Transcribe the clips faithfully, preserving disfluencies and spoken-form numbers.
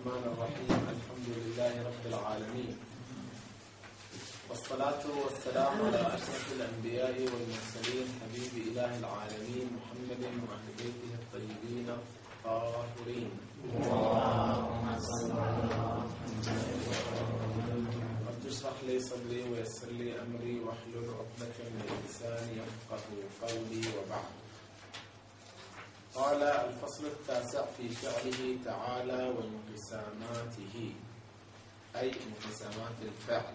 الرحمن الرحيم. الحمد لله رب العالمين، والصلاة والسلام على أشرف الأنبياء والمرسلين، حبيب إله العالمين محمد وأهل بيته الطيبين الطاهرين. رب اشرح لي صدري ويسر لي أمري واحلل عقدة من لساني يفقهوا قولي. وبعد، قال الفصل التاسع في فعله تعالى وانقساماته، أي انقسامات الفعل.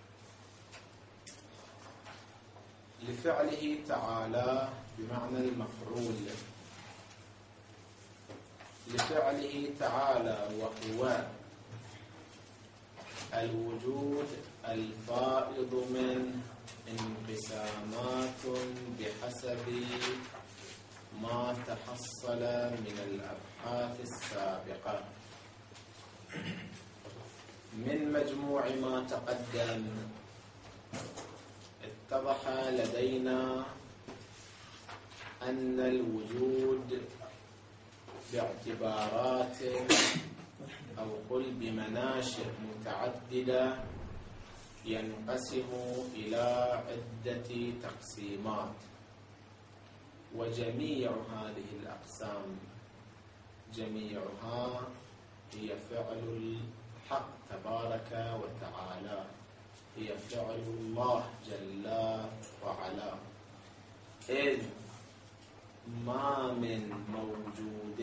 لفعله تعالى بمعنى المفعول، لفعله تعالى وهو الوجود الفائض من انقسامات بحسب ما تحصل من الأبحاث السابقة. من مجموع ما تقدم اتضح لدينا أن الوجود باعتبارات أو قل بمناشئ متعددة ينقسم إلى عدة تقسيمات، وجميع هذه الأقسام جميعها هي فعل الحق تبارك وتعالى، هي فعل الله جل وعلا، إذ ما من موجود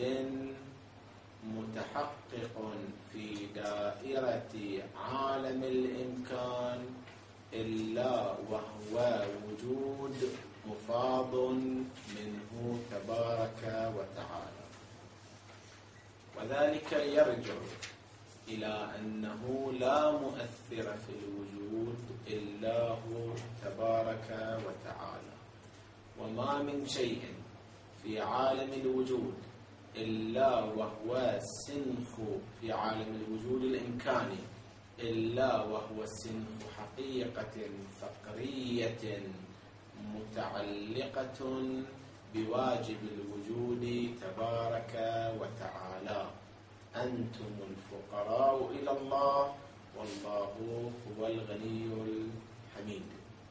متحقق في دائرة عالم الإمكان إلا وهو وجود مفاض منه تبارك وتعالى، وذلك يرجع إلى أنه لا مؤثر في الوجود إلا هو تبارك وتعالى، وما من شيء في عالم الوجود إلا وهو سنخ في عالم الوجود الإمكاني إلا وهو سنخ حقيقة فقرية متعلقة بواجب الوجود تبارك وتعالى. أنتم الفقراء إلى الله والله هو الغني الحميد.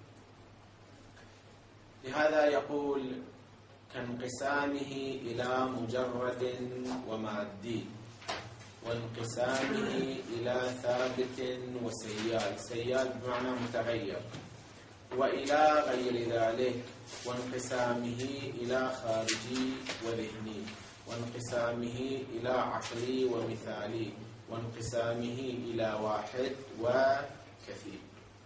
لهذا يقول كانقسامه إلى مجرد ومادي، وانقسامه إلى ثابت وسيال، سيال بمعنى متغير، وإلى غير ذلك، وانقسامه إلى خارجي وذهني، وانقسامه إلى عقلي ومثالي، وانقسامه إلى واحد وكثير.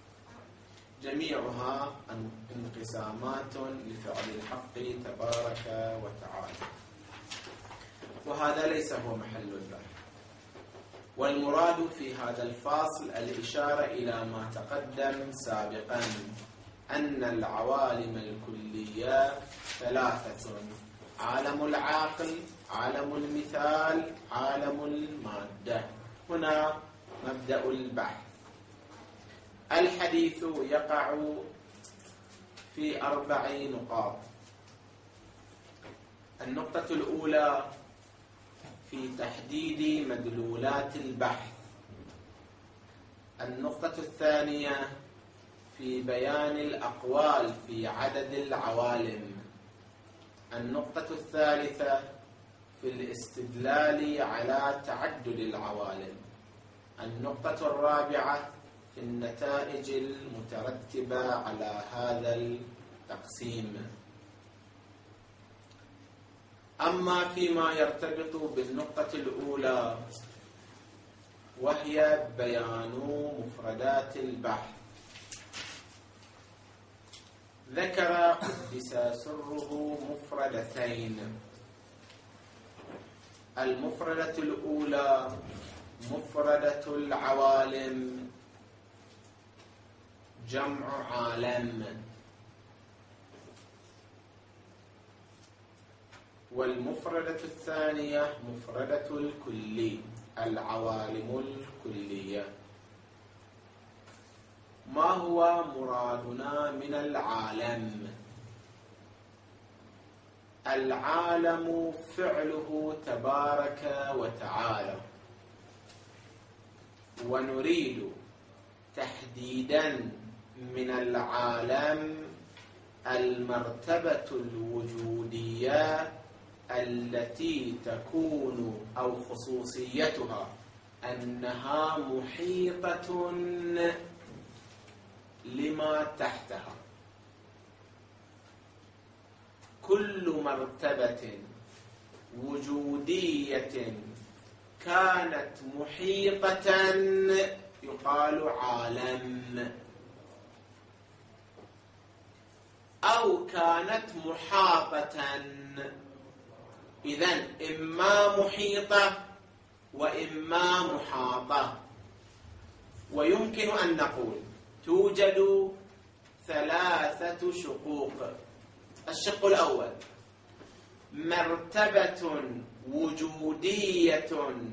جميعها انقسامات لفعل الحق تبارك وتعالى، وهذا ليس هو محل البحث. والمراد في هذا الفاصل الإشارة إلى ما تقدم سابقا، أن العوالم الكلية ثلاثة: عالم العاقل، عالم المثال، عالم المادة. هنا مبدأ البحث. الحديث يقع في أربع نقاط. النقطة الأولى في تحديد مدلولات البحث، النقطة الثانية في بيان الأقوال في عدد العوالم، النقطة الثالثة في الاستدلال على تعدد العوالم، النقطة الرابعة في النتائج المترتبة على هذا التقسيم. أما فيما يرتبط بالنقطة الأولى وهي بيان مفردات البحث، ذكر قدس سره مفردتين. المفردة الأولى مفردة العوالم، جمع عالم، والمفردة الثانية مفردة الكلي، العوالم الكلية. ما هو مرادنا من العالم؟ العالم فعله تبارك وتعالى، ونريد تحديدا من العالم المرتبة الوجودية التي تكون أو خصوصيتها أنها محيطة لما تحتها. كل مرتبة وجودية كانت محيطة يقال عالم، أو كانت محاطة. إذن إما محيطة وإما محاطة. ويمكن أن نقول توجد ثلاثة شقوق. الشق الأول مرتبة وجودية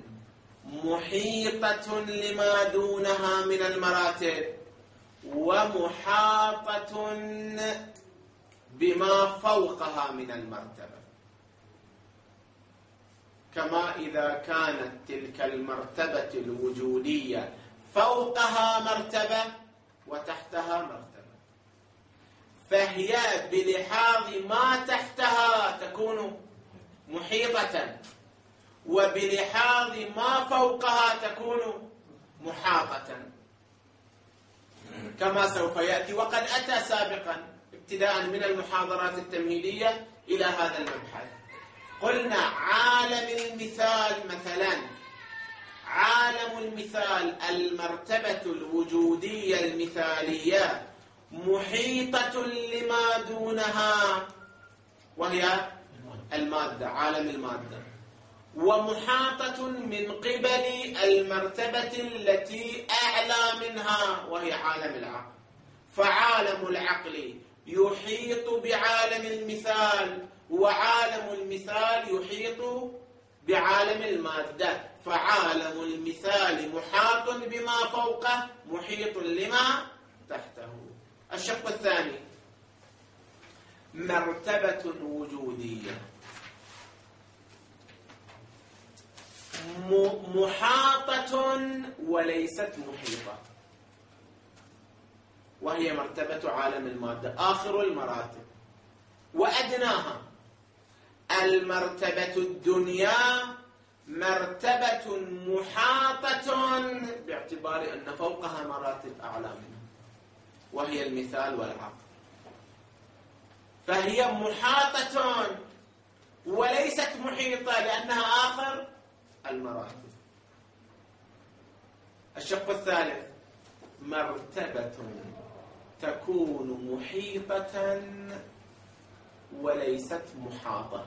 محيطة لما دونها من المراتب، ومحاطة بما فوقها من المرتبة. كما إذا كانت تلك المرتبة الوجودية فوقها مرتبة وتحتها مرتبة، فهي بلحاظ ما تحتها تكون محيطة، وبلحاظ ما فوقها تكون محاطة، كما سوف يأتي وقد أتى سابقا ابتداء من المحاضرات التمهيدية إلى هذا المبحث. قلنا عالم المثال مثلا، عالم المثال المرتبة الوجودية المثالية محيطة لما دونها وهي المادة، عالم المادة، ومحاطة من قبل المرتبة التي أعلى منها وهي عالم العقل. فعالم العقل يحيط بعالم المثال، وعالم المثال يحيط بعالم المادة، فعالم المثال محاط بما فوقه محيط لما تحته. الشق الثاني مرتبة وجودية محاطة وليست محيطة، وهي مرتبة عالم المادة، آخر المراتب وأدناها. المرتبة الدنيا مرتبة محاطة باعتبار أن فوقها مراتب أعلى منها وهي المثال والعقل، فهي محاطة وليست محيطة لأنها آخر المراتب. الشق الثالث مرتبة تكون محيطة وليست محاطة.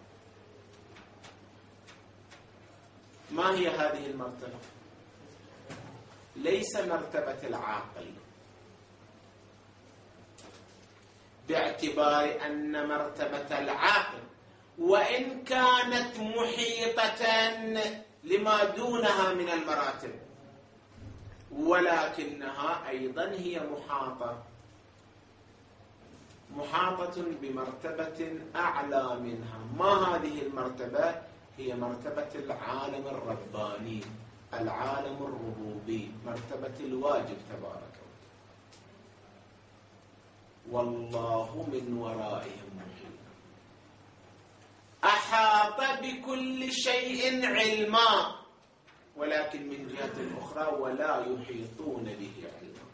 ما هي هذه المرتبة؟ ليس مرتبة العاقل، باعتبار أن مرتبة العاقل وإن كانت محيطة لما دونها من المراتب ولكنها أيضا هي محاطة محاطة بمرتبة أعلى منها. ما هذه المرتبة؟ هي مرتبة العالم الرباني، العالم الربوبي، مرتبة الواجب تبارك وتعالى. والله من ورائهم محيط، أحاط بكل شيء علما، ولكن من جهة أخرى ولا يحيطون به علما.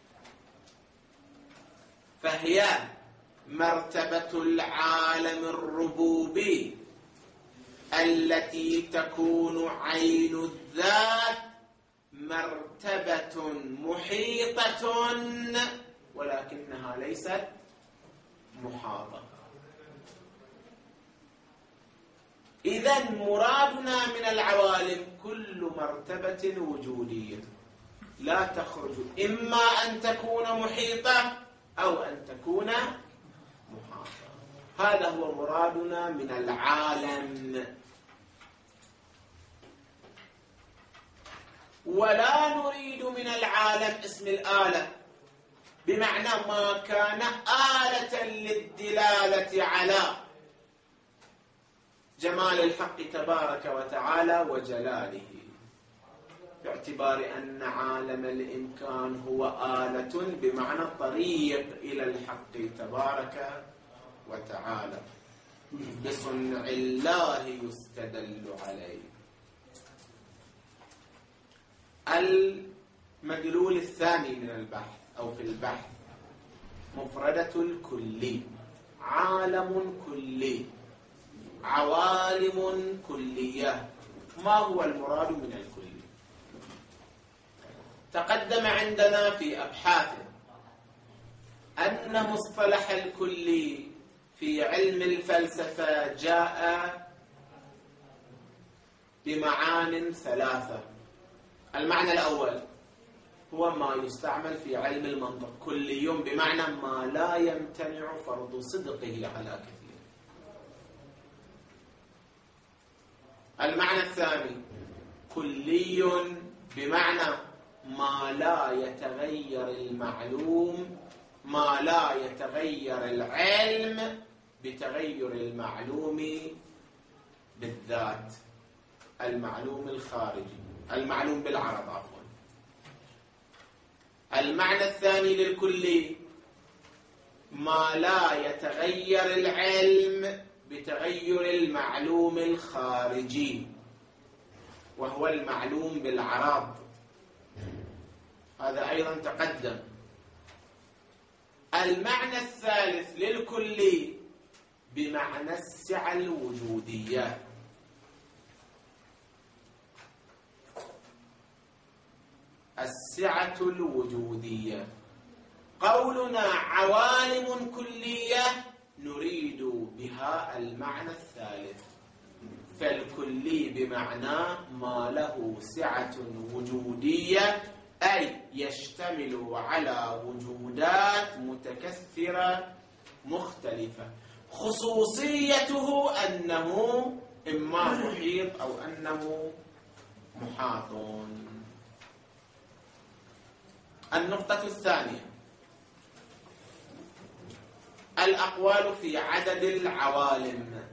فهي مرتبة العالم الربوبي التي تكون عين الذات مرتبة محيطة ولكنها ليست محاطة. إذن مرادنا من العوالم كل مرتبة وجودية لا تخرج إما أن تكون محيطة أو أن تكون محاطة. هذا هو مرادنا من العالم. ولا نريد من العالم اسم الآلة، بمعنى ما كان آلة للدلالة على جمال الحق تبارك وتعالى وجلاله، باعتبار أن عالم الإمكان هو آلة بمعنى طريق إلى الحق تبارك وتعالى، بصنع الله يستدل عليه. المدلول الثاني من البحث أو في البحث مفردة الكلي، عالم كلي، عوالم كلية. ما هو المراد من الكلي؟ تقدم عندنا في أبحاث أن مصطلح الكلي في علم الفلسفة جاء بمعان ثلاثة. المعنى الأول هو ما يستعمل في علم المنطق، كلي بمعنى ما لا يمتنع فرض صدقه على كثير. المعنى الثاني كلي بمعنى ما لا يتغير المعلوم، ما لا يتغير العلم بتغير المعلوم بالذات، المعلوم الخارجي، المعلوم بالعرض عفوا. المعنى الثاني للكلي ما لا يتغير العلم بتغير المعلوم الخارجي، وهو المعلوم بالعرض، هذا أيضا تقدم. المعنى الثالث للكلي بمعنى السعة الوجودية، السعة الوجودية. قولنا عوالم كلية نريد بها المعنى الثالث، فالكلي بمعنى ما له سعة وجودية، أي يشتمل على وجودات متكثرة مختلفة، خصوصيته أنه إما محيط أو أنه محاط. النقطة الثانية الأقوال في عدد العوالم.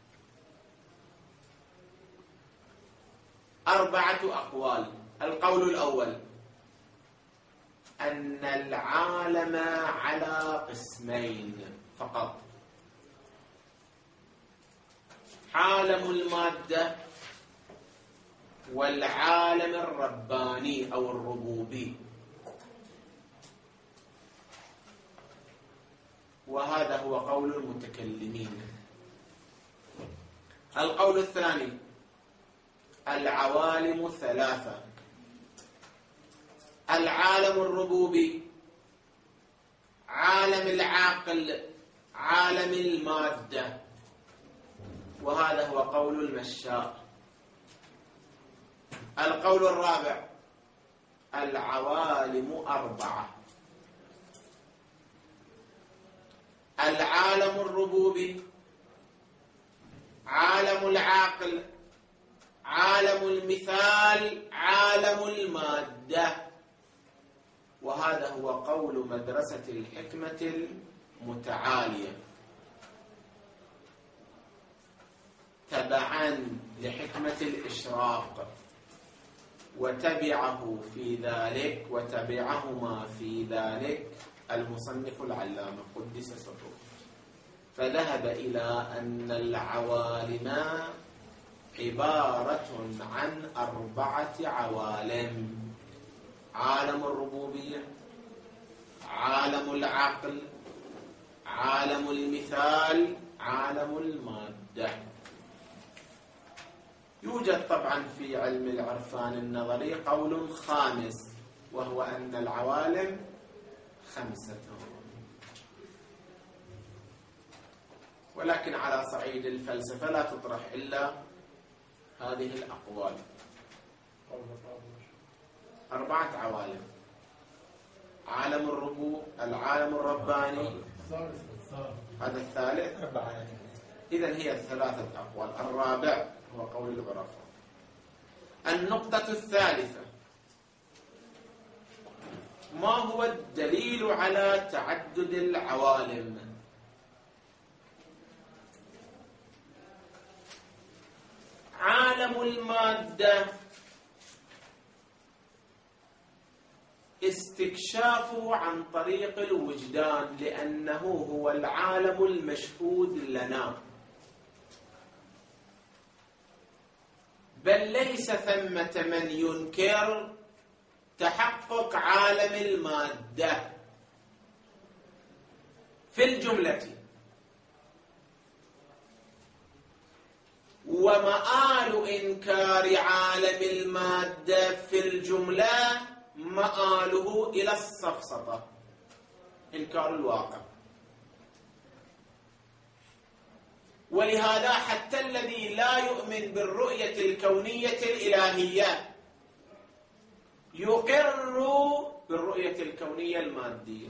أربعة أقوال. القول الأول أن العالم على قسمين فقط، عالم المادة والعالم الرباني أو الربوبي، وهذا هو قول المتكلمين. القول الثاني العوالم ثلاثة، العالم الربوبي، عالم العقل، عالم المادة، وهذا هو قول المشاء. القول الرابع العوالم أربعة، العالم الربوبي، عالم العقل، عالم المثال، عالم المادة، وهذا هو قول مدرسة الحكمة المتعالية تبعا لحكمة الإشراق، وتبعه في ذلك وتبعهما في ذلك المصنف العلامة قدس سره، فذهب إلى أن العوالم عبارة عن أربعة عوالم: عالم الربوبية، عالم العقل، عالم المثال، عالم المادة. يوجد طبعا في علم العرفان النظري قول خامس، وهو أن العوالم خمسة، ولكن على صعيد الفلسفة لا تطرح إلا هذه الأقوال. أربعة عوالم: عالم الربوب، العالم الرباني، هذا الثالث، إذن هي ثلاثة أقوال، الرابع هو قول العرفاء. النقطة الثالثة ما هو الدليل على تعدد العوالم؟ عالم المادة استكشافه عن طريق الوجدان، لأنه هو العالم المشهود لنا، بل ليس ثمة من ينكر تحقق عالم المادة في الجملة. ومآل إنكار عالم المادة في الجملة مآله إلى السفسطة، إنكار الواقع. ولهذا حتى الذي لا يؤمن بالرؤية الكونية الإلهية يقر بالرؤية الكونية المادية.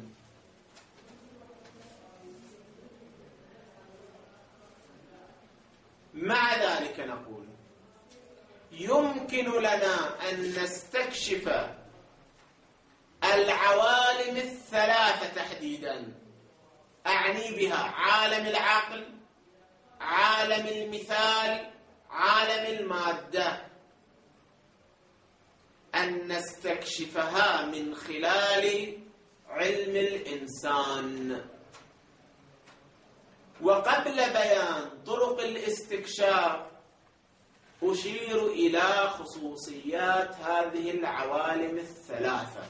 مع ذلك نقول يمكن لنا أن نستكشف العوالم الثلاثة تحديدا، أعني بها عالم العقل، عالم المثال، عالم المادة، أن نستكشفها من خلال علم الإنسان. وقبل بيان طرق الاستكشاف أشير إلى خصوصيات هذه العوالم الثلاثة.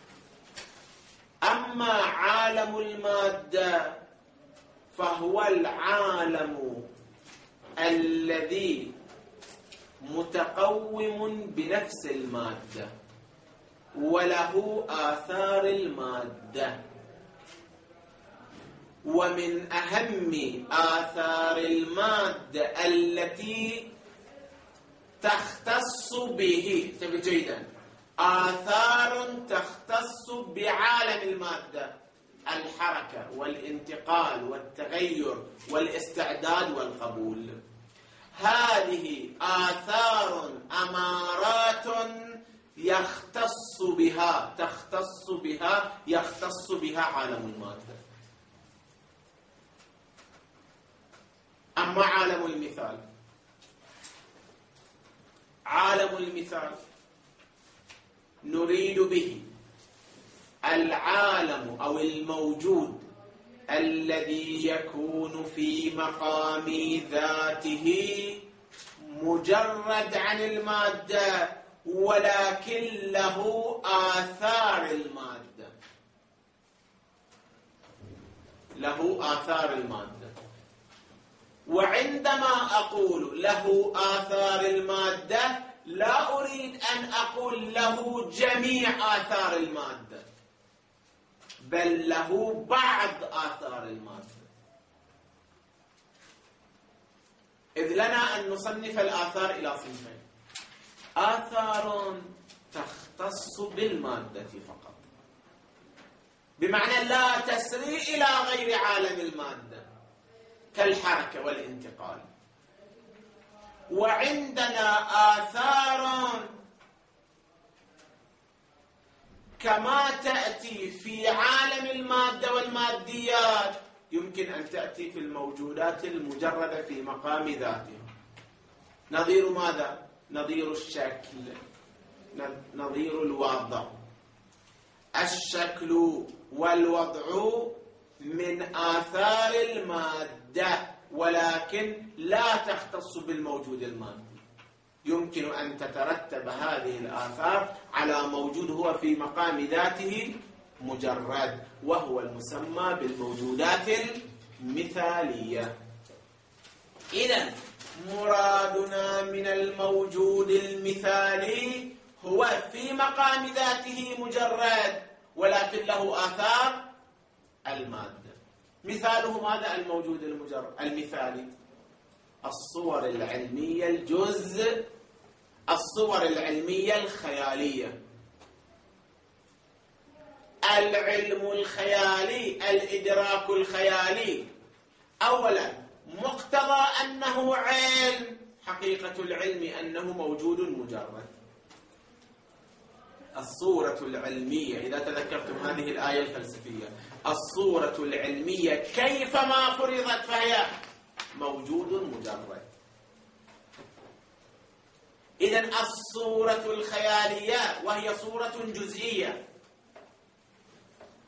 أما عالم المادة فهو العالم الذي متقوم بنفس المادة وله آثار المادة، ومن أهم آثار المادة التي تختص به، انتبه جيدا، آثار تختص بعالم المادة: الحركة والانتقال والتغير والاستعداد والقبول. هذه آثار أمارات يختص بها تختص بها يختص بها عالم المادة. أما عالم المثال، عالم المثال نريد به العالم أو الموجود الذي يكون في مقام ذاته مجرد عن المادة، ولكن له آثار المادة، له آثار المادة. وعندما أقول له آثار المادة لا أريد أن أقول له جميع آثار المادة، بل له بعض آثار المادة. إذ لنا أن نصنف الآثار إلى صنفين: آثار تختص بالمادة فقط، بمعنى لا تسري إلى غير عالم المادة كالحركة والانتقال. وعندنا آثار كما تأتي في عالم المادة والماديات يمكن أن تأتي في الموجودات المجردة في مقام ذاتها. نظير ماذا؟ نظير الشكل، نظير الوضع. الشكل والوضع من آثار المادة، ولكن لا تختص بالموجود المادي. يمكن أن تترتب هذه الآثار على موجود هو في مقام ذاته مجرد، وهو المسمى بالموجودات المثالية. إذن مرادنا من الموجود المثالي هو في مقام ذاته مجرد، ولكن له آثار المادة. مثاله ماذا؟ الموجود المجرد المثالي: الصور العلمية الجزء الصور العلمية الخيالية. العلم الخيالي، الإدراك الخيالي، أولا مقتضى أنه علم، حقيقة العلم أنه موجود مجرد. الصورة العلمية، إذا تذكرتم هذه الآية الفلسفية، الصورة العلمية كيفما فرضت فهي موجود مجرد. إذن الصورة الخيالية وهي صورة جزئية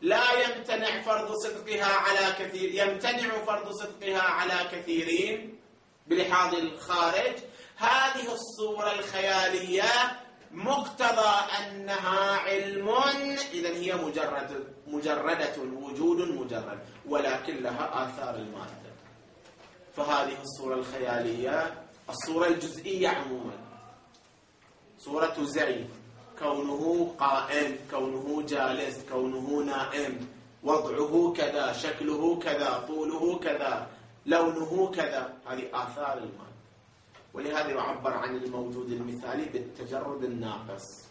لا يمتنع فرض صدقها على كثير، يمتنع فرض صدقها على كثيرين بلحاظ الخارج. هذه الصورة الخيالية مقتضى أنها علم، إذن هي مجرد مجردة، وجود مجرد، ولكن لها آثار المادة. فهذه الصورة الخيالية الصورة الجزئية عموما، صورة زيد، كونه قائم، كونه جالس، كونه نائم، وضعه كذا، شكله كذا، طوله كذا، لونه كذا، هذه آثار المادة. ولهذا يعبر عن الموجود المثالي بالتجرد الناقص.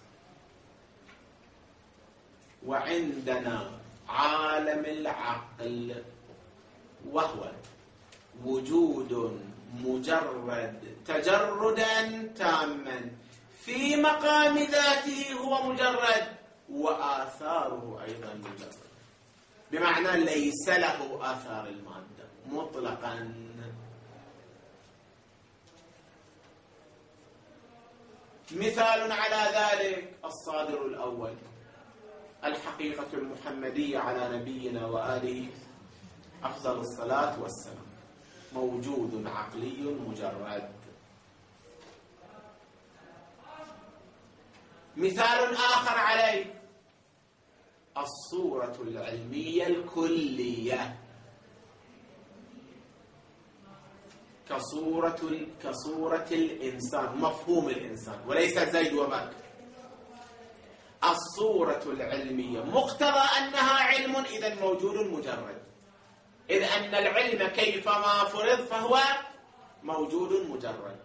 وعندنا عالم العقل، وهو وجود مجرد تجردا تاما في مقام ذاته، هو مجرد، وآثاره أيضا مجرد، بمعنى ليس له آثار المادة مطلقا. مثال على ذلك الصادر الأول، الحقيقة المحمدية على نبينا وآله أفضل الصلاة والسلام، موجود عقلي مجرد. مثال آخر عليه الصورة العلمية الكلية، كصورة كصورة الإنسان، مفهوم الإنسان، وليس زيد وبكر. الصورة العلمية مقتضى أنها علم، إذن موجود مجرد، إذ أن العلم كيفما فرض فهو موجود مجرد.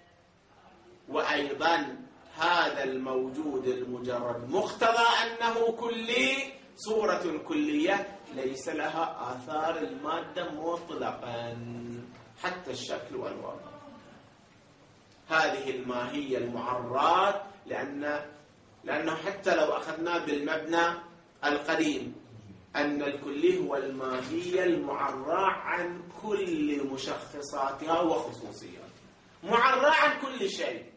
وأيضا هذا الموجود المجرد مقتضى أنه كلي، صورة كلية ليس لها آثار المادة مطلقا، حتى الشكل والوضع. هذه الماهية المعرات، لأن لأنه حتى لو أخذنا بالمبنى القديم أن الكلي هو الماهية المعرى عن كل مشخصاتها وخصوصياتها، معرى عن كل شيء،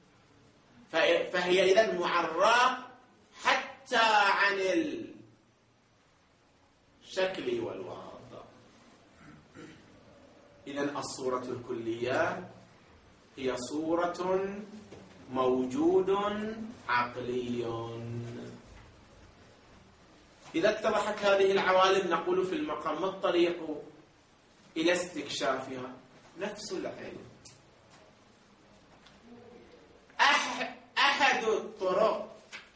فهي إذن معرى حتى عن الشكل والوضع. إذن الصورة الكلية هي صورة موجود عقلي. إذا اتضحت هذه العوالم نقول في المقام: ما الطريق إلى استكشافها؟ نفس العلم. أحد الطرق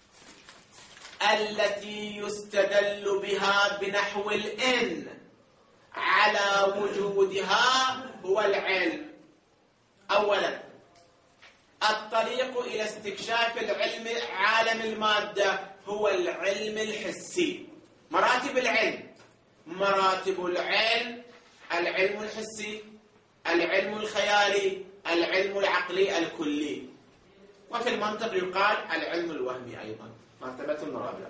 التي يستدل بها بنحو الإن على وجودها هو العلم. أولا، الطريق إلى استكشاف العلم عالم المادة هو العلم الحسي. مراتب العلم، مراتب العلم: العلم الحسي، العلم الخيالي، العلم العقلي الكلي، وفي المنطق يقال العلم الوهمي أيضا، مرتبة رابعة.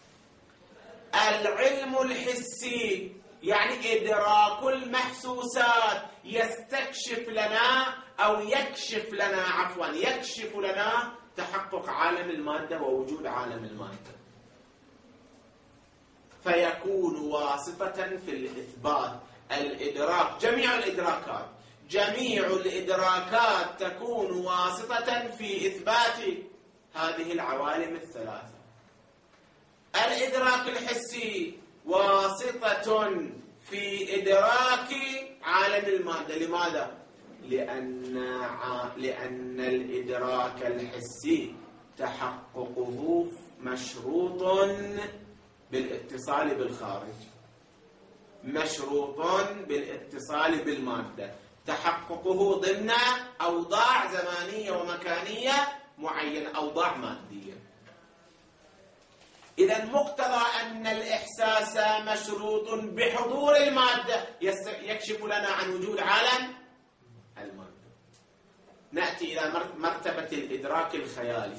العلم الحسي يعني إدراك المحسوسات، يستكشف لنا أو يكشف لنا عفوا يكشف لنا تحقق عالم المادة ووجود عالم المادة، فيكون واسطة في الإثبات. الإدراك، جميع الإدراكات جميع الإدراكات تكون واسطة في إثبات هذه العوالم الثلاثة. الإدراك الحسي واسطة في إدراك عالم المادة. لماذا؟ لأن لأن الإدراك الحسي تحققه مشروط بالاتصال بالخارج، مشروط بالاتصال بالمادة، تحققه ضمن أوضاع زمانية ومكانية معينة، أوضاع مادية. إذا مقتضى أن الإحساس مشروط بحضور المادة يكشف لنا عن وجود عالم المادة. نأتي إلى مرتبة الإدراك الخيالي.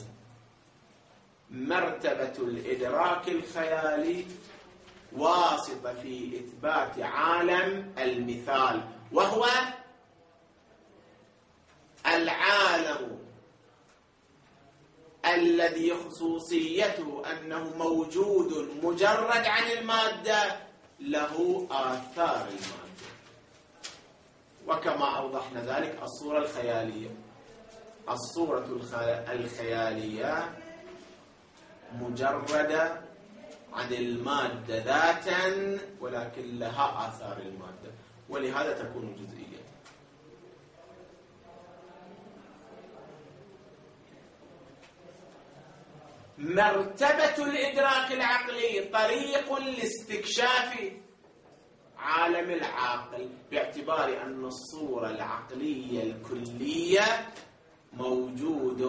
مرتبة الإدراك الخيالي واسطة في إثبات عالم المثال، وهو العالم الذي خصوصيته أنه موجود مجرد عن المادة له آثار المادة، وكما أوضحنا ذلك الصورة الخيالية. الصورة الخيالية مجردة عن المادة ذاتا، ولكن لها آثار المادة، ولهذا تكون جزئية. مرتبة الإدراك العقلي طريق لاستكشاف عالم العاقل، باعتبار أن الصورة العقلية الكلية موجود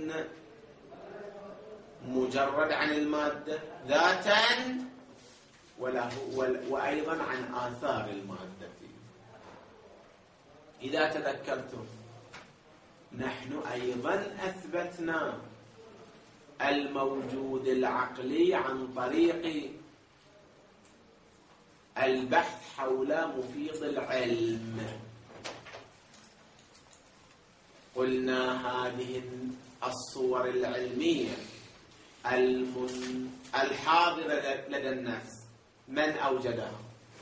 مجرد عن المادة ذاتا وله وأيضا عن آثار المادة. إذا تذكرتم نحن أيضا أثبتنا الموجود العقلي عن طريق البحث حول مفيد العلم. قلنا هذه الصور العلمية المن... الحاضرة لدى النفس من أوجدها؟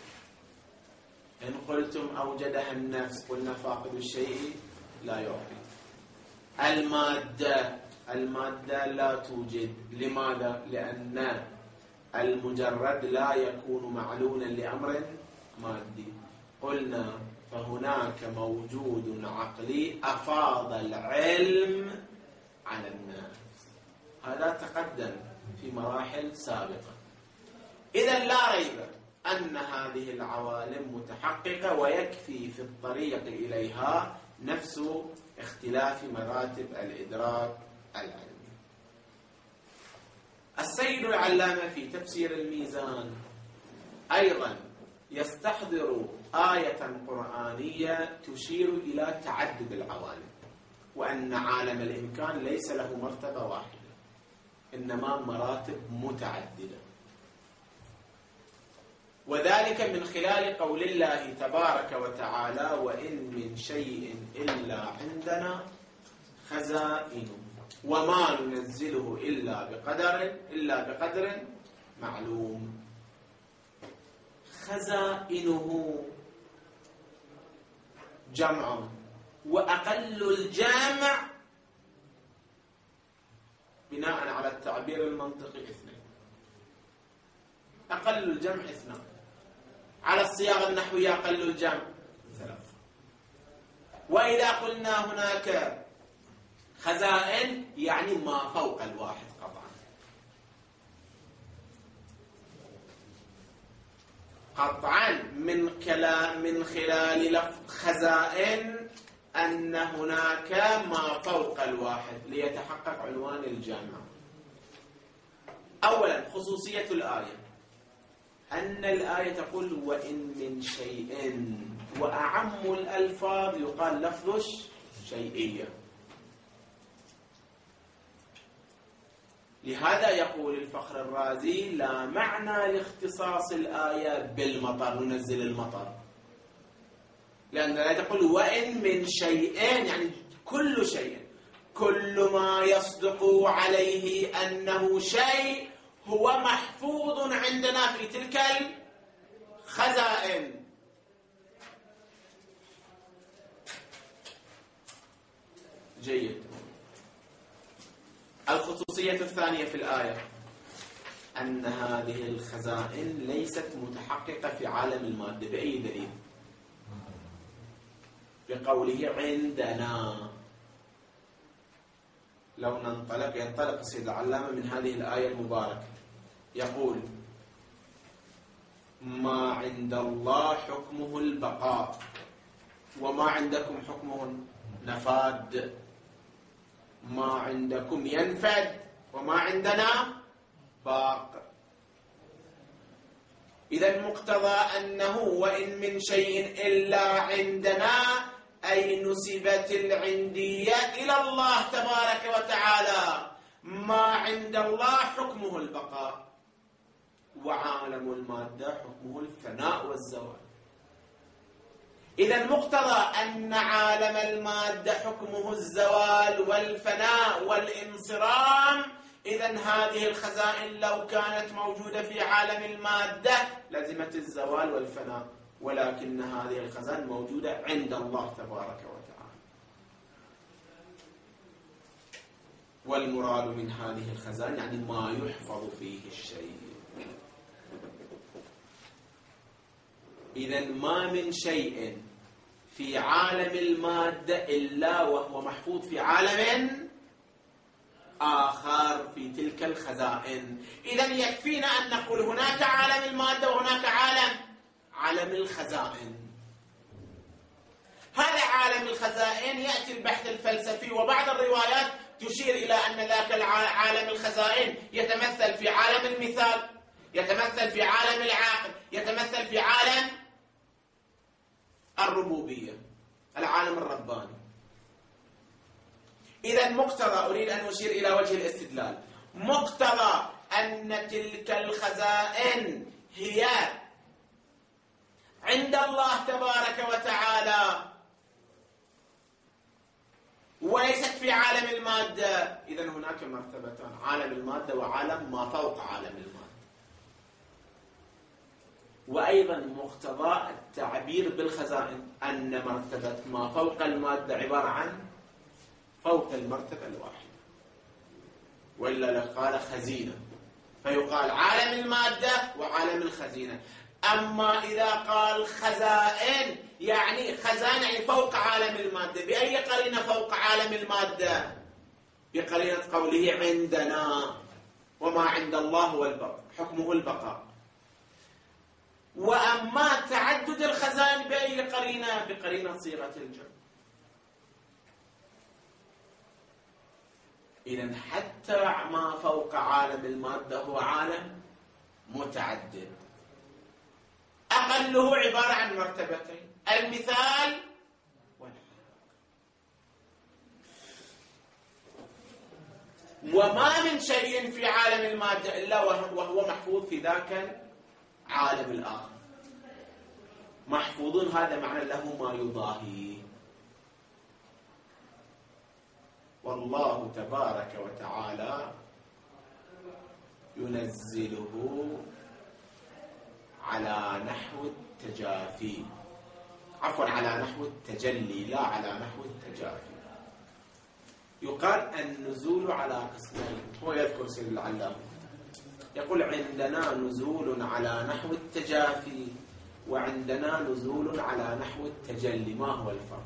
إن قلتم أوجدها النفس قلنا فاقد الشيء لا يعطي. المادة المادة لا توجد. لماذا؟ لأن المجرد لا يكون معلولا لأمر مادي. قلنا فهناك موجود عقلي أفاض العلم على الناس. هذا تقدم في مراحل سابقة. إذن لا ريب أن هذه العوالم متحققة، ويكفي في الطريق إليها نفس اختلاف مراتب الإدراك العلمي. السيد العلامة في تفسير الميزان أيضا يستحضر آية قرآنية تشير إلى تعدد العوالم، وأن عالم الإمكان ليس له مرتبة واحدة، إنما مراتب متعددة، وذلك من خلال قول الله تبارك وتعالى: وإن من شيء إلا عندنا خزائنه وما ننزله إلا بقدر إلا بقدر معلوم. خزائنه جمع، وأقل الجامع بناء على التعبير المنطقي اثنين. أقل الجمع اثنان، على الصياغة النحوية أقل الجمع ثلاثة. وإذا قلنا هناك خزائن يعني ما فوق الواحد قطعا. قطعا من كلام من خلال لفظ خزائن أن هناك ما فوق الواحد ليتحقق عنوان الجامع. أولا خصوصية الآية، أن الآية تقول وإن من شيء، وأعم الألفاظ يقال لفظ شيئية. لهذا يقول الفخر الرازي: لا معنى لاختصاص الآية بالمطر، ننزل المطر، لأن الآية تقول وإن من شيء يعني كل شيء، كل ما يصدق عليه أنه شيء هو محفوظ عندنا في تلك الخزائن. جيد. الخصوصية الثانية في الآية أن هذه الخزائن ليست متحققة في عالم المادة. بأي دليل؟ بقوله عندنا. لو ننطلق ينطلق السيد العلامة من هذه الآية المباركة يقول: ما عند الله حكمه البقاء، وما عندكم حكمه النفاد. ما عندكم ينفد وما عندنا باق. إذا مقتضى أنه وإن من شيء إلا عندنا أي نسبت العندية إلى الله تبارك وتعالى. ما عند الله حكمه البقاء، وعالم المادة حكمه الفناء والزوال. إذا مقتضى أن عالم المادة حكمه الزوال والفناء والانصرام، إذا هذه الخزائن لو كانت موجودة في عالم المادة لزمت الزوال والفناء، ولكن هذه الخزائن موجودة عند الله تبارك وتعالى. والمراد من هذه الخزائن يعني ما يحفظ فيه الشيء. إذا ما من شيء في عالم المادة إلا وهو محفوظ في عالم آخر في تلك الخزائن. إذا يكفينا أن نقول هناك عالم المادة وهناك عالم عالم الخزائن. هذا عالم الخزائن يأتي البحث الفلسفي، وبعض الروايات تشير إلى أن ذاك عالم الخزائن يتمثل في عالم المثال، يتمثل في عالم العقل، يتمثل في عالم الربوبية، العالم الرباني. إذا مقتضى، أريد أن أشير إلى وجه الاستدلال، مقتضى أن تلك الخزائن هي عند الله تبارك وتعالى وليست في عالم المادة. إذا هناك مرتبتان، عالم المادة وعالم ما فوق عالم المادة. وأيضا مقتضى التعبير بالخزائن أن مرتبة ما فوق المادة عبارة عن فوق المرتبة الواحدة، وإلا لقال خزينة، فيقال عالم المادة وعالم الخزينة. أما إذا قال خزائن يعني خزانة يعني فوق عالم المادة، بأي قرينة فوق عالم المادة؟ بقرينة قوله عندنا، وما عند الله والبقاء، حكمه البقاء. وأما تعدد الخزائن بأي قرينة؟ بقرينة صيغة الجمع. إذن حتى ما فوق عالم المادة هو عالم متعدد، أقله عبارة عن مرتبتين، المثال والحق. وما من شيء في عالم المادة إلا وهو محفوظ في ذاك العالم الآخر. محفوظ هذا معنى له ما يضاهيه. والله تبارك وتعالى ينزله على نحو التجافي، عفوا على نحو التجلي لا على نحو التجافي. يقال النزول على قسمين. هو يذكر سيد العلامة يقول عندنا نزول على نحو التجافي وعندنا نزول على نحو التجلي. ما هو الفرق؟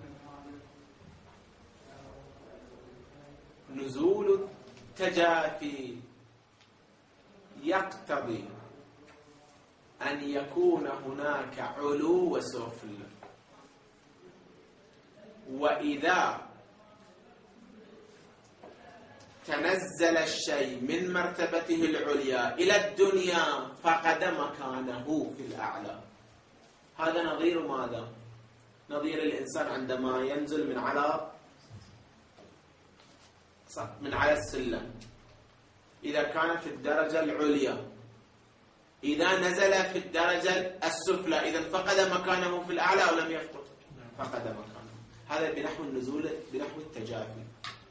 نزول التجافي يقتضي أن يكون هناك علو وسفل، وإذا تنزل الشيء من مرتبته العليا إلى الدنيا فقد مكانه في الأعلى. هذا نظير ماذا؟ نظير الإنسان عندما ينزل من على من على السلم، إذا كان في الدرجة العليا، إذا نزل في الدرجة السفلى إذا فقد مكانه في الأعلى أو لم يفقد؟ فقد مكانه. هذا بنحو النزول بنحو التجافي.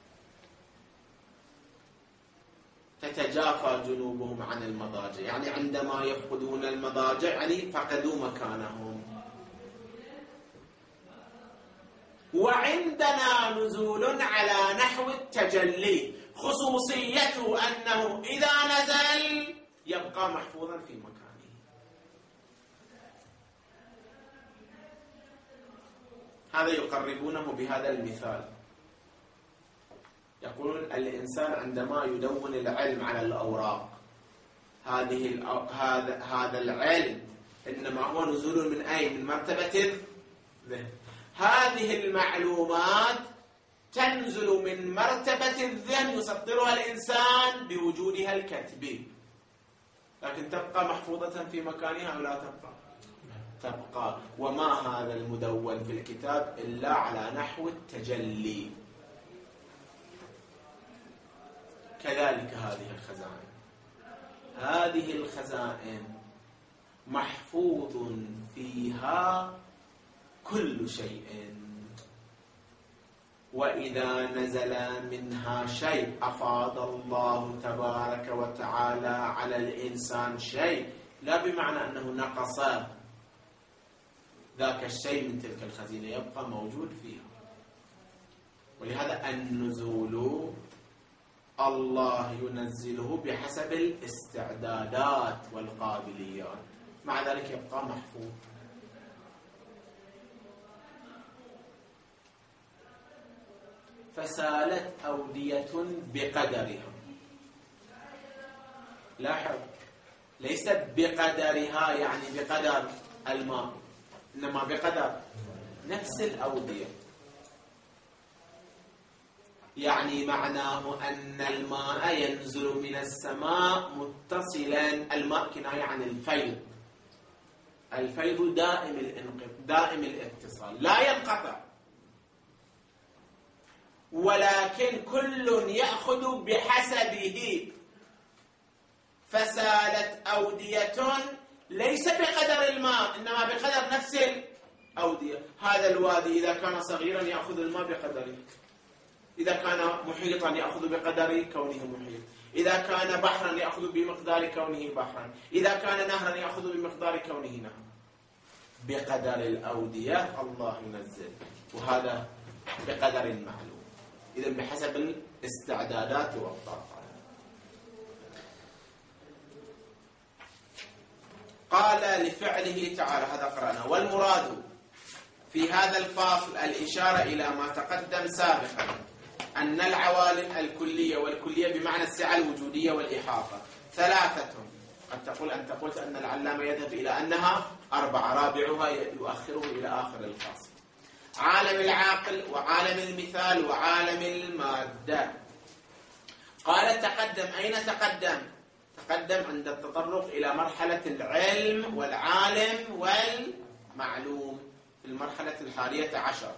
تتجافى جنوبهم عن المضاجع، يعني عندما يفقدون المضاجع يعني فقدوا مكانهم. وعندنا نزول على نحو التجلي، خصوصيته أنه إذا نزل يبقى محفوظا في مكانه. هذا يقربونه بهذا المثال. يقولون الإنسان عندما يدون العلم على الأوراق، هذه الأو... هذا هذا العلم إنما هو نزول من أي؟ من مرتبة الذهن. هذه المعلومات تنزل من مرتبة الذهن يسطرها الإنسان بوجودها الكتبي، لكن تبقى محفوظة في مكانها أو لا تبقى؟ تبقى. وما هذا المدون في الكتاب إلا على نحو التجلي. كذلك هذه الخزائن، هذه الخزائن محفوظ فيها كل شيء، وإذا نزل منها شيء أفاض الله تبارك وتعالى على الإنسان شيء، لا بمعنى أنه نقص ذاك الشيء من تلك الخزينة، يبقى موجود فيها. ولهذا النزول الله ينزله بحسب الاستعدادات والقابليات، مع ذلك يبقى محفوظ. فسالت أودية بقدرها. لاحظ، ليست بقدرها يعني بقدر الماء، إنما بقدر نفس الأودية. يعني معناه أن الماء ينزل من السماء متصلا. الماء كناية عن الفيض، الفيض دائم الانقطاع دائم الاتصال لا ينقطع، ولكن كل يأخذ بحسبه. فسالت أودية ليس بقدر الماء إنما بقدر نفس الأودية. هذا الوادي إذا كان صغيرا يأخذ الماء بقدره، إذا كان محيطا يأخذ بقدر كونه محيط، إذا كان بحرا يأخذ بمقدار كونه بحرا، إذا كان نهرا يأخذ بمقدار كونه نهرا. بقدر الأودية الله ينزل، وهذا بقدر معلوم، إذن بحسب الاستعدادات والطاقات. قال لفعله تعالى، هذا قرأنا. والمراد في هذا الفاصل الإشارة إلى ما تقدم سابقا، أن العوالم الكلية، والكلية بمعنى السعة الوجودية والإحاطة، ثلاثة. قد تقول أنت قلت أن العلامة يذهب إلى أنها أربعة، رابعها يؤخره إلى آخر الفاصل. عالم العاقل، وعالم المثال، وعالم المادة. قال تقدم. أين تقدم؟ تقدم عند التطرق إلى مرحلة العلم والعالم والمعلوم في المرحلة الحادية عشر.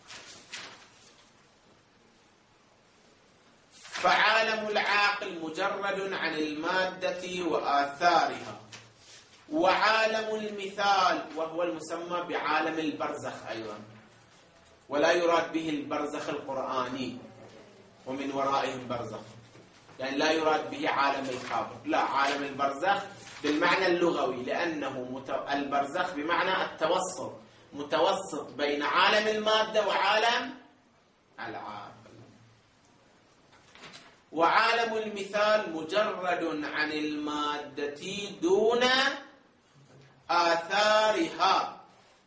فعالم العاقل مجرد عن المادة وآثارها، وعالم المثال وهو المسمى بعالم البرزخ أيضا، ولا يراد به البرزخ القرآني ومن ورائهم برزخ، يعني لا يراد به عالم القبر، لا، عالم البرزخ بالمعنى اللغوي، لأنه مت... البرزخ بمعنى التوسط، متوسط بين عالم المادة وعالم العاقل. وعالم المثال مجرد عن المادة دون آثارها.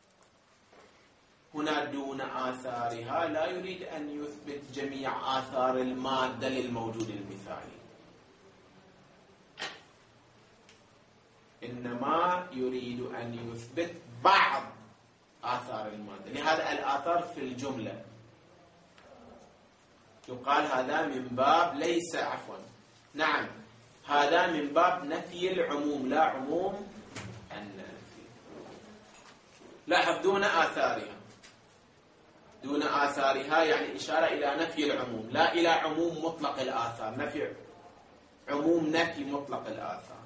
هنا دون آثارها لا يريد أن يثبت جميع آثار المادة للموجود المثالي، إنما يريد أن يثبت بعض آثار المادة. لهذا الآثار في الجملة يقال هذا من باب ليس عفوا نعم هذا من باب نفي العموم، لا عموم النفي. لاحظ دون آثارها، دون آثارها يعني إشارة إلى نفي العموم، لا إلى عموم مطلق الآثار، نفي عموم نفي مطلق الآثار،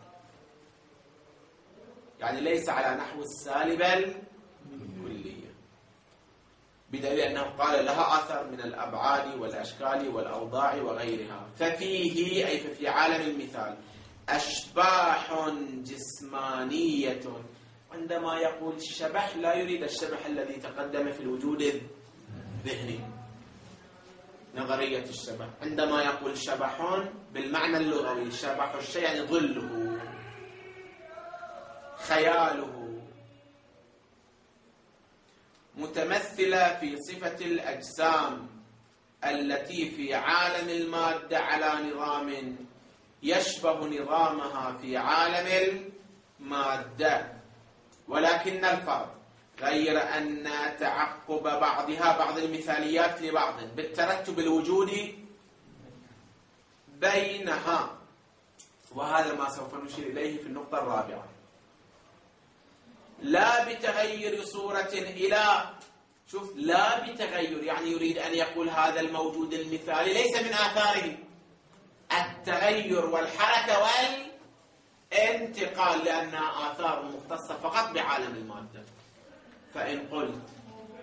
يعني ليس على نحو السالبة الكلية، بدليل أنه قال لها آثار من الأبعاد والأشكال والأوضاع وغيرها. ففيه أي ففي عالم المثال أشباح جسمانية. عندما يقول شبح لا يريد الشبح الذي تقدم في الوجود الذهني، نظرية الشبح. عندما يقول شبح بالمعنى اللغوي، شبح الشيء يعني ظله، خياله، متمثلة في صفة الأجسام التي في عالم المادة على نظام يشبه نظامها في عالم المادة، ولكن الفرق غير أن تعقب بعضها بعض المثاليات لبعض بالترتب الوجودي بينها، وهذا ما سوف نشير إليه في النقطة الرابعة. لا بتغير صورة إلى، شوف، لا بتغير يعني يريد أن يقول هذا الموجود المثالي ليس من آثاره التغير والحركة والانتقال، لأنها آثار مختصة فقط بعالم المادة. فإن قلت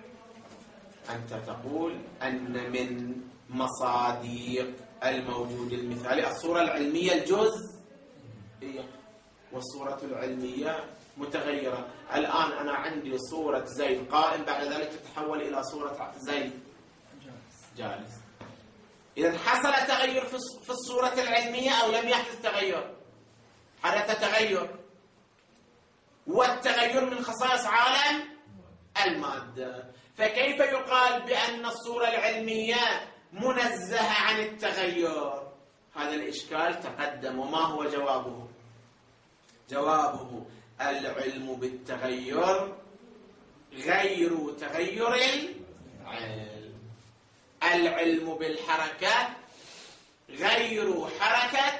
أنت تقول أن من مصادق الموجود المثالي الصورة العلمية الجزئية، والصورة العلمية متغيرة. الآن أنا عندي صورة زيد قائم، بعد ذلك تتحول إلى صورة زيد جالس. إذا حصل تغير في الصورة العلمية أو لم يحدث تغير؟ حدث تغير، والتغير من خصائص عالم المادة. فكيف يقال بأن الصورة العلمية منزهة عن التغير؟ هذا الإشكال تقدم. وما هو جوابه؟ جوابه العلم بالتغير غير تغير العلم، العلم بالحركة غير حركة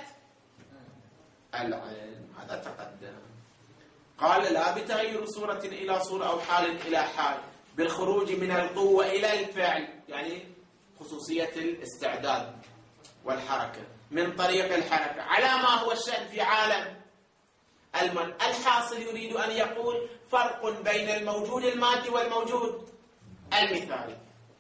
العلم. هذا تقدم. قال لا بتغير صورة إلى صورة أو حال إلى حال، بالخروج من القوة إلى الفعل، يعني خصوصية الاستعداد والحركة من طريق الحركة على ما هو الشأن في عالم المن. الحاصل يريد أن يقول فرق بين الموجود المادي والموجود المثالي.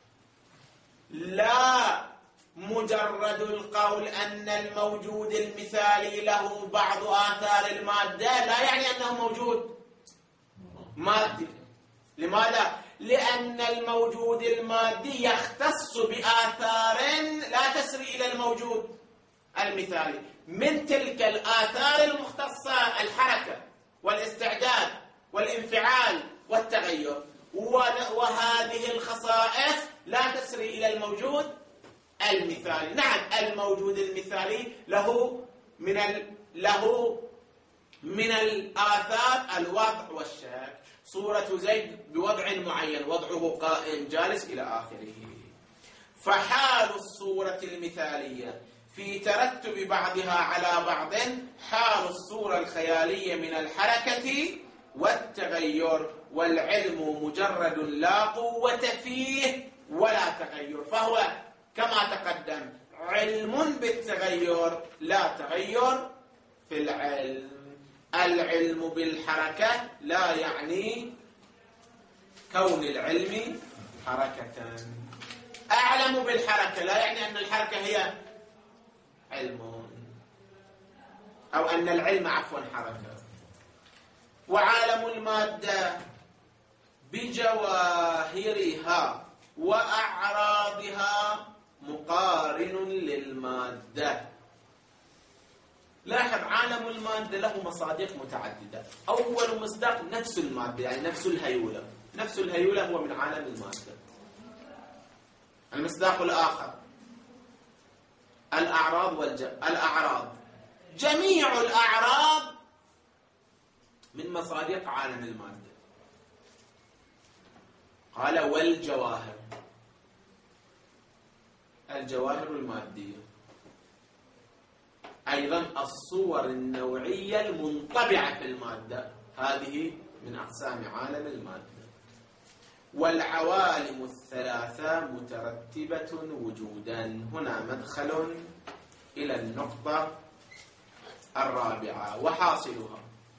لا مجرد القول أن الموجود المثالي له بعض آثار المادة لا يعني أنه موجود مادي. لماذا؟ لأن الموجود المادي يختص بآثار لا تسري إلى الموجود المثالي. من تلك الآثار المختصة الحركة والاستعداد والانفعال والتغير، وهذه الخصائص لا تسري إلى الموجود المثالي. نعم الموجود المثالي له من ال... له من الآثار الوضع والشكل، صورة زيد بوضع معين، وضعه قائم جالس إلى آخره. فحال الصورة المثالية في ترتب بعضها على بعض حال الصورة الخيالية من الحركة والتغير، والعلم مجرد لا قوة فيه ولا تغير، فهو كما تقدم علم بالتغير لا تغير في العلم. العلم بالحركة لا يعني كون العلم حركة. أعلم بالحركة لا يعني أن الحركة هي علم، أو أن العلم عفوا حركة. وعالم المادة بجواهرها وأعراضها مقارن للمادة. لاحظ عالم المادة له مصادق متعددة. أول مصداق نفس المادة، يعني نفس الهيولة. نفس الهيولة هو من عالم المادة. المصداق الآخر الأعراض والج... الأعراض جميع الأعراض من مصادق عالم المادة. قال والجواهر، الجواهر المادية أيضا الصور النوعية المنطبعة في المادة، هذه من أقسام عالم المادة. والعوالم الثلاثة مترتبة وجودا. هنا مدخل إلى النقطة الرابعة وحاصلها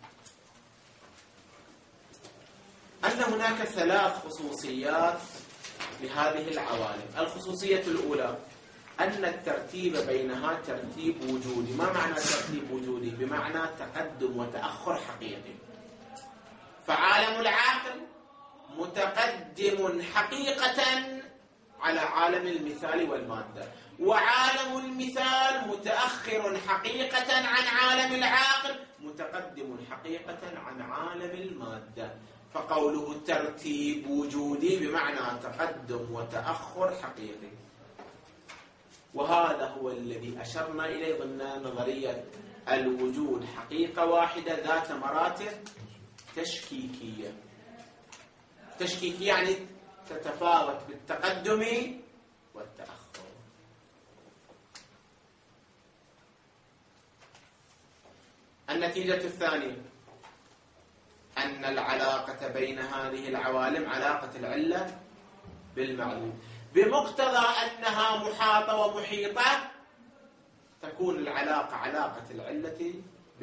أن هناك ثلاث خصوصيات لهذه العوالم. الخصوصية الأولى أن الترتيب بينها ترتيب وجودي. ما معنى ترتيب وجودي؟ بمعنى تقدم وتأخر حقيقي. فعالم العاقل متقدم حقيقة على عالم المثال والمادة، وعالم المثال متأخر حقيقة عن عالم العاقل، متقدم حقيقة عن عالم المادة. فقوله ترتيب وجودي بمعنى تقدم وتأخر حقيقي. وهذا هو الذي أشرنا إليه ضمن نظرية الوجود، حقيقة واحدة ذات مراتب تشكيكية. تشكيكية يعني تتفاوت بالتقدم والتأخر. النتيجة الثانية أن العلاقة بين هذه العوالم علاقة العلة بالمعلوم. بمقتضى أنها محاطة ومحيطة تكون العلاقة علاقة العلة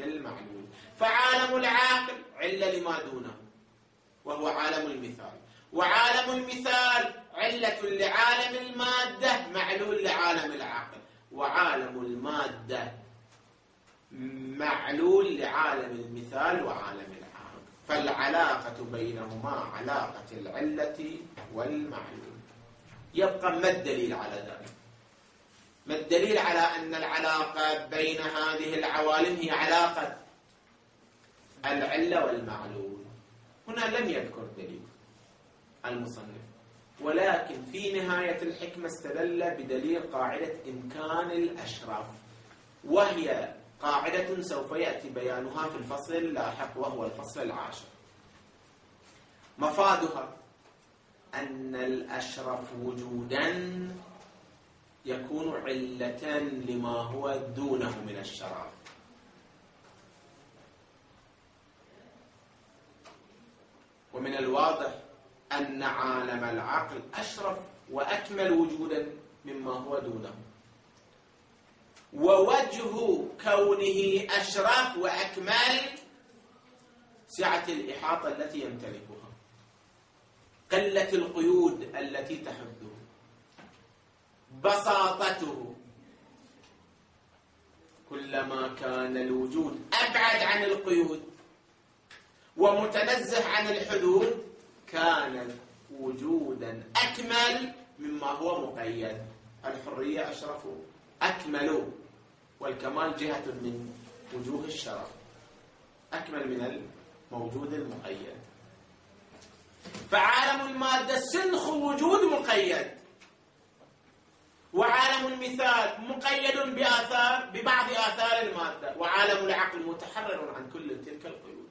بالمعلوم. فعالم العاقل علة لما دونه وهو عالم المثال، وعالم المثال علة لعالم المادة معلول لعالم العقل، وعالم المادة معلول لعالم المثال وعالم العقل. فالعلاقة بينهما علاقة العلة والمعلول. يبقى ما الدليل على ذلك؟ ما الدليل على أن العلاقة بين هذه العوالم هي علاقة العلة والمعلول؟ هنا لم يذكر دليل المصنف، ولكن في نهاية الحكمة استدل بدليل قاعدة إمكان الأشراف، وهي قاعدة سوف يأتي بيانها في الفصل اللاحق وهو الفصل العاشر. مفادها أن الأشرف وجودا يكون علة لما هو دونه من الشرف. ومن الواضح أن عالم العقل أشرف وأكمل وجودا مما هو دونه، ووجه كونه أشرف وأكمل سعة الإحاطة التي يمتلكها، قلة القيود التي تحده، بساطته. كلما كان الوجود أبعد عن القيود ومتنزه عن الحدود كان وجودا أكمل مما هو مقيد. الحرية أشرف أكمل، والكمال جهة من وجوه الشرف، أكمل من الموجود المقيد. فعالم المادة سنخ وجود مقيد، وعالم المثال مقيد بآثار ببعض آثار المادة، وعالم العقل متحرر عن كل تلك القيود.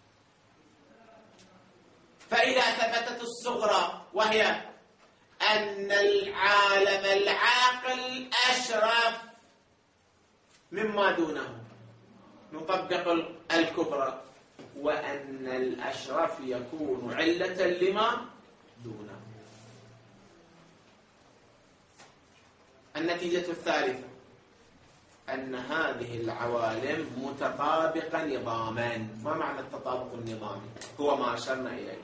فإذا ثبتت الصغرى وهي أن العالم العاقل أشرف مما دونه، نطبق الكبرى، وأن الأشرف يكون علة لما دونه. النتيجة الثالثة أن هذه العوالم متطابقة نظاما. ما معنى التطابق النظامي؟ هو ما أشرنا إليه،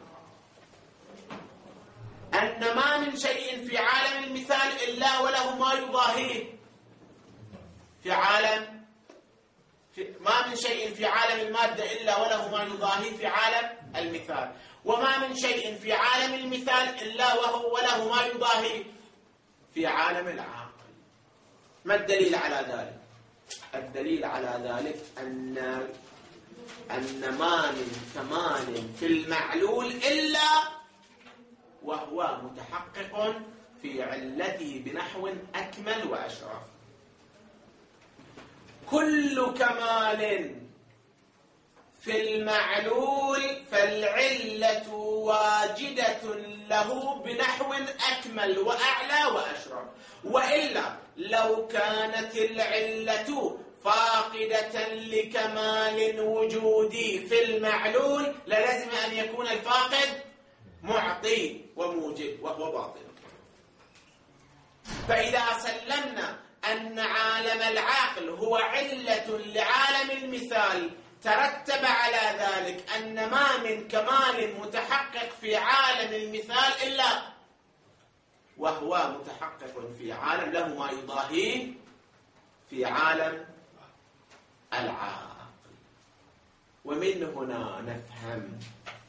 أن ما من شيء في عالم المثال إلا وله ما يضاهيه في عالم في ما من شيء في عالم المادة إلا وله ما يضاهيه في عالم المثال، وما من شيء في عالم المثال إلا وهو وله ما يضاهيه في عالم العقل. ما الدليل على ذلك؟ الدليل على ذلك أن أن ما من كمال في المعلول إلا وهو متحقق في علته بنحو أكمل وأشرف. كل كمال في المعلول فالعلة واجدة له بنحو أكمل وأعلى وأشرف، وإلا لو كانت العلة فاقدة لكمال وجودي في المعلول للزم أن يكون الفاقد معطي وموجب، وهو باطل. فإذا سلمنا أن عالم العقل هو علة لعالم المثال، ترتب على ذلك أن ما من كمال متحقق في عالم المثال إلا وهو متحقق في عالم له ما يضاهيه في عالم العقل. ومن هنا نفهم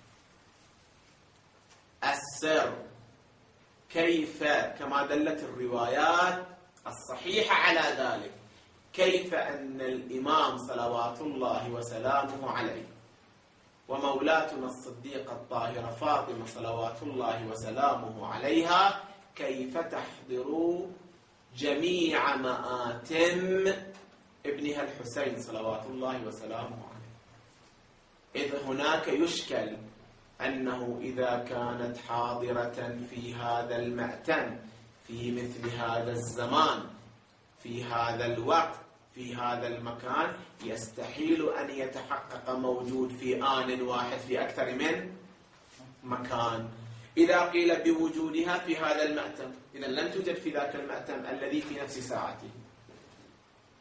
السر كيف، كما دلت الروايات الصحيحة على ذلك، كيف أن الإمام صلوات الله وسلامه عليه ومولاتنا الصديقة الطاهرة فاطمة صلوات الله وسلامه عليها كيف تحضر جميع مآتم ابنها الحسين صلوات الله وسلامه عليه، إذ هناك يشكل أنه إذا كانت حاضرة في هذا المأتم في مثل هذا الزمان في هذا الوقت في هذا المكان، يستحيل أن يتحقق موجود في آن واحد في أكثر من مكان. إذا قيل بوجودها في هذا المأتم، إذا لم توجد في ذاك المأتم الذي في نفس ساعته.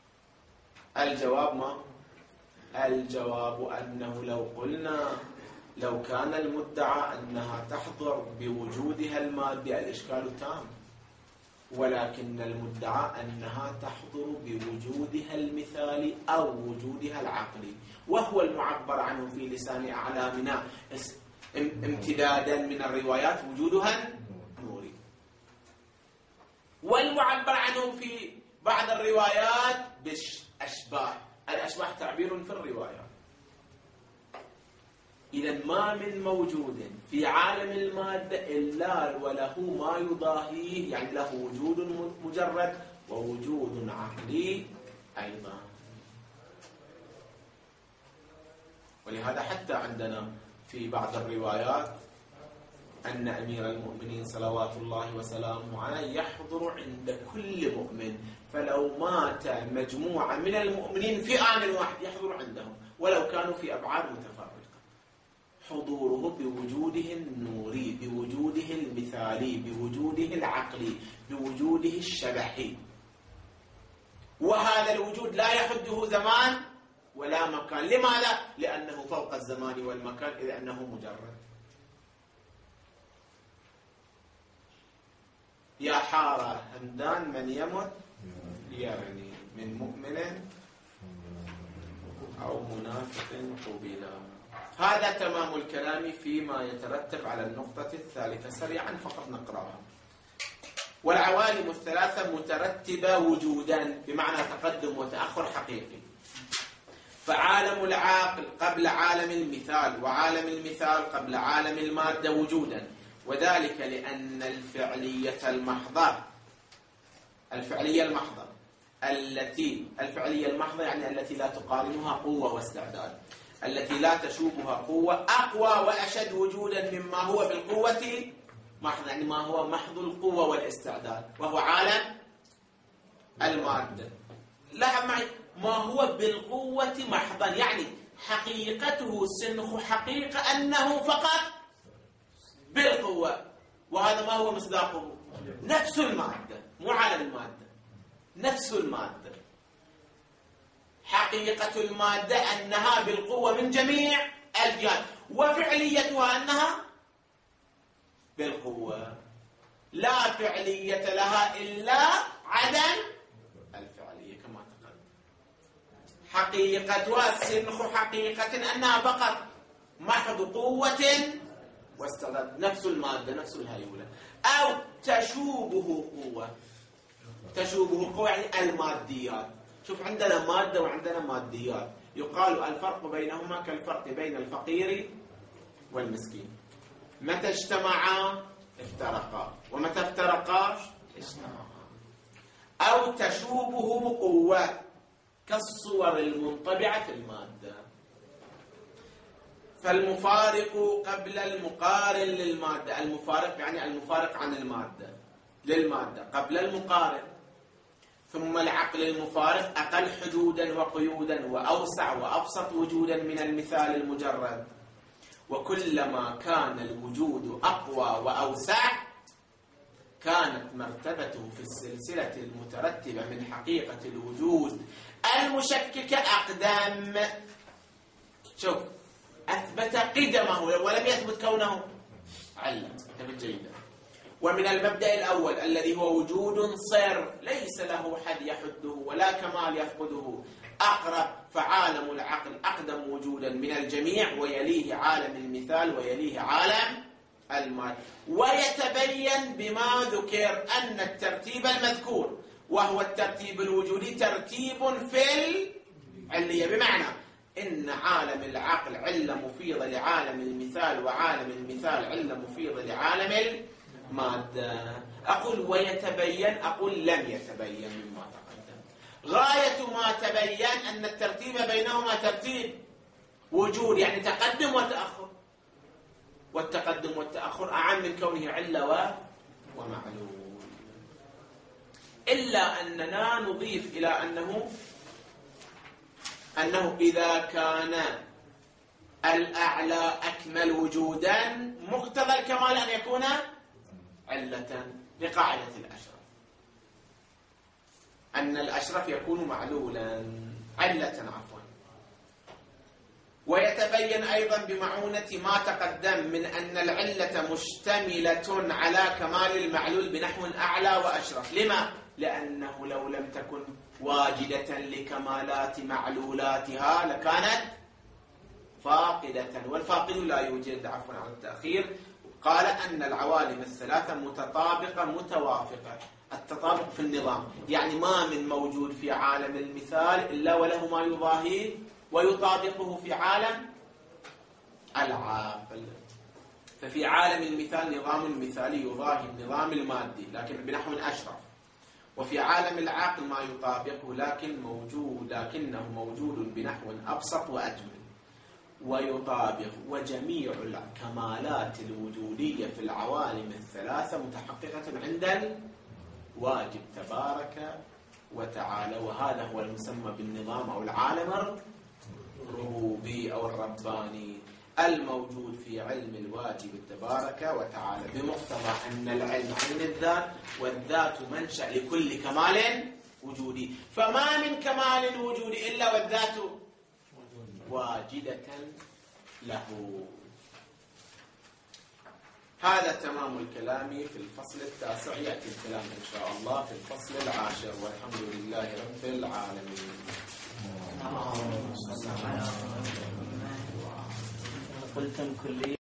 الجواب ما؟ الجواب أنه لو قلنا لو كان المدعى أنها تحضر بوجودها المادي الإشكال تام، ولكن المدعى أنها تحضر بوجودها المثالي أو وجودها العقلي، وهو المعبر عنه في لسان أعلامنا امتدادا من الروايات وجودها النوري، والمعبر عنه في بعض الروايات بالأشباه. الأشباه تعبير في الروايات. إذا ما من موجود في عالم المادة إلا وله ما يضاهيه، يعني له وجود مجرد ووجود عقلي أيضا. ولهذا حتى عندنا في بعض الروايات أن أمير المؤمنين صلوات الله وسلامه عليه يحضر عند كل مؤمن، فلو مات مجموعة من المؤمنين في آن واحد يحضر عندهم ولو كانوا في أبعاد متفرقة. حضوره بوجوده النوري، بوجوده المثالي، بوجوده العقلي، بوجوده الشبحي. وهذا الوجود لا يحده زمان ولا مكان. لماذا؟ لأنه فوق الزمان والمكان، إذ أنه مجرد. يا حارة همدان من يمت يرني من مؤمن أو منافق قبلا. هذا تمام الكلام فيما يترتب على النقطة الثالثة. سريعا فقط نقرأها. والعوالم الثلاثة مترتبة وجودا، بمعنى تقدم وتأخر حقيقي. فعالم العاقل قبل عالم المثال، وعالم المثال قبل عالم المادة وجودا، وذلك لأن الفعلية المحضة الفعلية المحضة التي الفعلية المحضة يعني التي لا تقارنها قوة واستعداد، التي لا تشوبها قوة، أقوى وأشد وجودا مما هو بالقوة محض، يعني ما هو محض القوة والاستعداد، وهو عالم المادة. لاحظ معي، ما هو بالقوة محضا يعني حقيقته سنخ حقيقة أنه فقط بالقوة. وهذا ما هو مصداقه؟ نفس المادة، مو عالم المادة، نفس المادة. حقيقة المادة أنها بالقوة من جميع الجهات، وفعليتها أنها بالقوة، لا فعلية لها إلا عدم الفعلية كما تقدم. حقيقتها سنخ حقيقة أنها فقط محض قوة واستعداد، نفس المادة نفس الهيولة. أو تشوبه قوة، تشوبه قوة يعني الماديات. شوف، عندنا مادة وعندنا ماديات، يقال الفرق بينهما كالفرق بين الفقير والمسكين. متى اجتمعا افترقا، ومتى افترقا اجتمعا. أو تشوبه قوة كالصور المنطبعة في المادة. فالمفارق قبل المقارن للمادة، المفارق يعني المفارق عن المادة للمادة قبل المقارن. ثم العقل المفارق أقل حدودا وقيودا وأوسع وأبسط وجودا من المثال المجرد. وكلما كان الوجود أقوى وأوسع كانت مرتبته في السلسلة المترتبة من حقيقة الوجود المشككة أقدم. شوف، أثبت قدمه ولم يثبت كونه علة. انتبه جيدا. ومن المبدأ الأول الذي هو وجود صرف ليس له حد يحده ولا كمال يفقده، أقرب فعالم العقل أقدم وجودا من الجميع، ويليه عالم المثال، ويليه عالم المال. ويتبين بما ذكر أن الترتيب المذكور وهو الترتيب الوجودي ترتيب في العلية، بمعنى إن عالم العقل علة مفيضة لعالم المثال، وعالم المثال علة مفيضة لعالم المادة. أقول ويتبين، أقول لم يتبين مما تقدم. غاية ما تبين أن الترتيب بينهما ترتيب وجود، يعني تقدم وتأخر، والتقدم والتأخر أعم من كونه علة ومعلول. إلا أننا نضيف إلى أنه أنه إذا كان الأعلى أكمل وجودا مقتضى الكمال أن يكون علة، لقاعدة الأشرف أن الأشرف يكون معلولا علة عفوا. ويتبين يتبين أيضا بمعونة ما تقدم من أن العلة مشتملة على كمال المعلول بنحو أعلى وأشرف. لما؟ لأنه لو لم تكن واجدة لكمالات معلولاتها لكانت فاقدة، والفاقد لا يوجد. عفوا على التأخير. قال أن العوالم الثلاثة متطابقة متوافقة. التطابق في النظام يعني ما من موجود في عالم المثال إلا وله ما يضاهيه ويطابقه في عالم العاقل. ففي عالم المثال نظام مثالي يضاهي النظام المادي لكن بنحو أشرف، وفي عالم العقل ما يطابقه لكن موجود لكنه موجود بنحو أبسط وأجمل ويطابق. وجميع الكمالات الوجودية في العوالم الثلاثة متحققة عند الواجب تبارك وتعالى، وهذا هو المسمى بالنظام أو العالم الربوبي أو الرباني الموجود في علم الواجب تبارك وتعالى، بمقتضى أن العلم عين الذات، والذات منشأ لكل كمال وجودي، فما من كمال وجودي إلا والذات واجدة له. هذا تمام الكلام في الفصل التاسع. يأتي الكلام إن شاء الله في الفصل العاشر، والحمد لله رب العالمين. قلتم كلية